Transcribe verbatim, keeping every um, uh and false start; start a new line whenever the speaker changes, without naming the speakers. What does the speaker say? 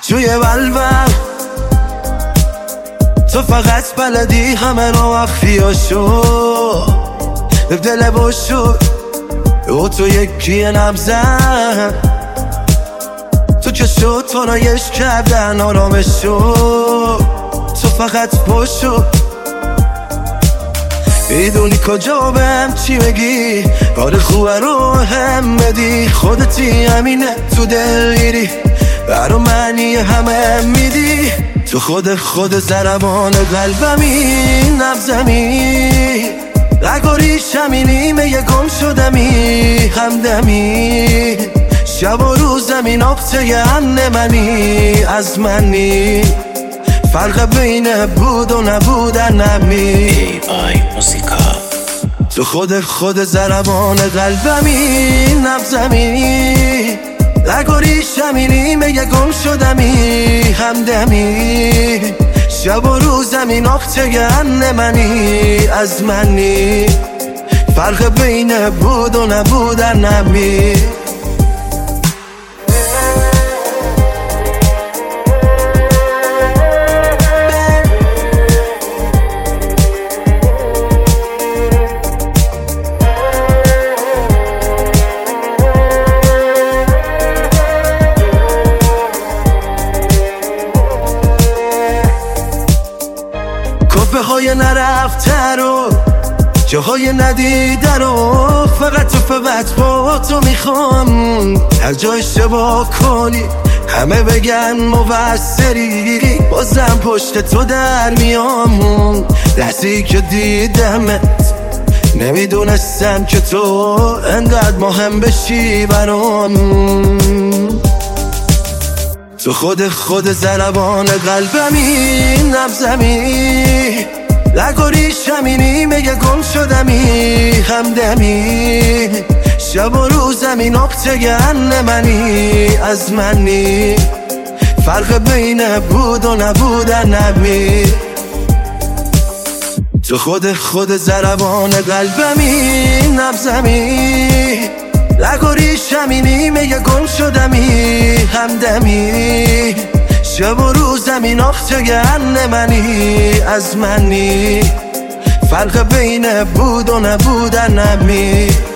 توی قلبم تو فقط بلدی همه رو مخفیاشو به دل باشو او تو یکی نبزن تو که شد تو رایش کردن آرامشو تو فقط باشو میدونی کجا بهم چی بگی کار خوبه رو هم بدی خودتی همینه تو دل گیری برا معنی همه میدی تو خود خود ضربان قلبمی نبزمی رگاریش همینی میگه گم شدمی همدمی شب و روزمی نقطه هم منی از منی فرق بین بود و نبودن نمی
ای آی موسیقا
تو خود خود ضربان قلبمی نبزمی رگاریش همینی میگه گم شدمی همدمی شب و روزمی نقطه هم منی از منی فرق بین بود و نبودن نمی کافه های نرفته رو جاهای ندیده رو فقط تو فقط با تو میخوام هر جا اشتباه کنی همه بگن مقصری بازم پشت تو در میام دستی که دیدمت نمیدونستم که تو انقدر مهم بشی برام تو خود خود ضربان قلبمی نبزمی رگاریش همینی میگه گم شدمی همدمی شب و روزمی نقطه هم منی از منی فرق بین بود و نبودن نمی تو خود خود ضربان قلبمی نبزمی رگاریش همینی میگه گم شدمی همدمی شب و روزمی نقطه هم منی از منی فرق بین بود و نبودن نمی